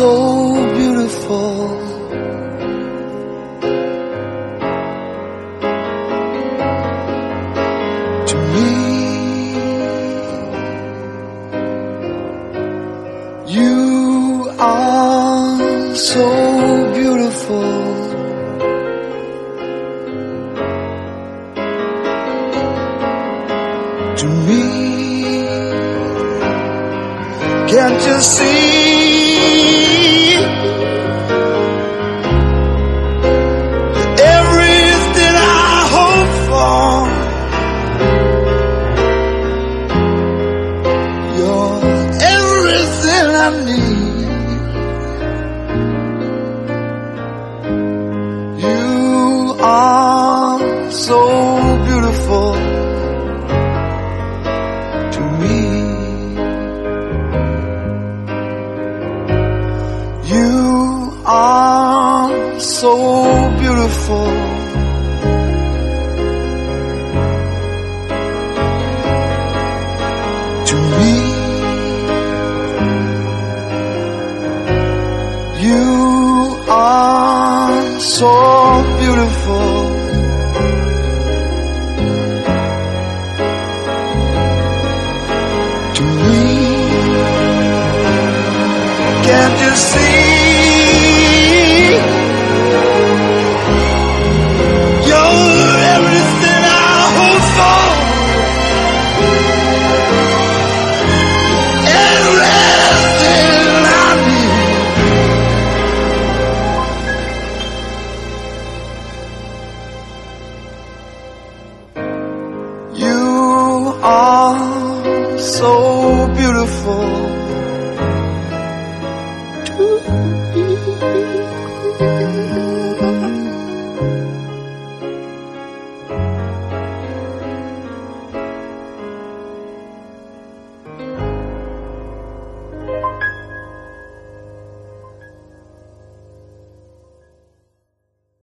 so beautiful. To me, you are so beautiful. To me, can't you see? Everything I hope for, you're everything I need. You are so beautiful to me. You are so beautiful. To me, you are so beautiful. To me, can't you see? You are so beautiful.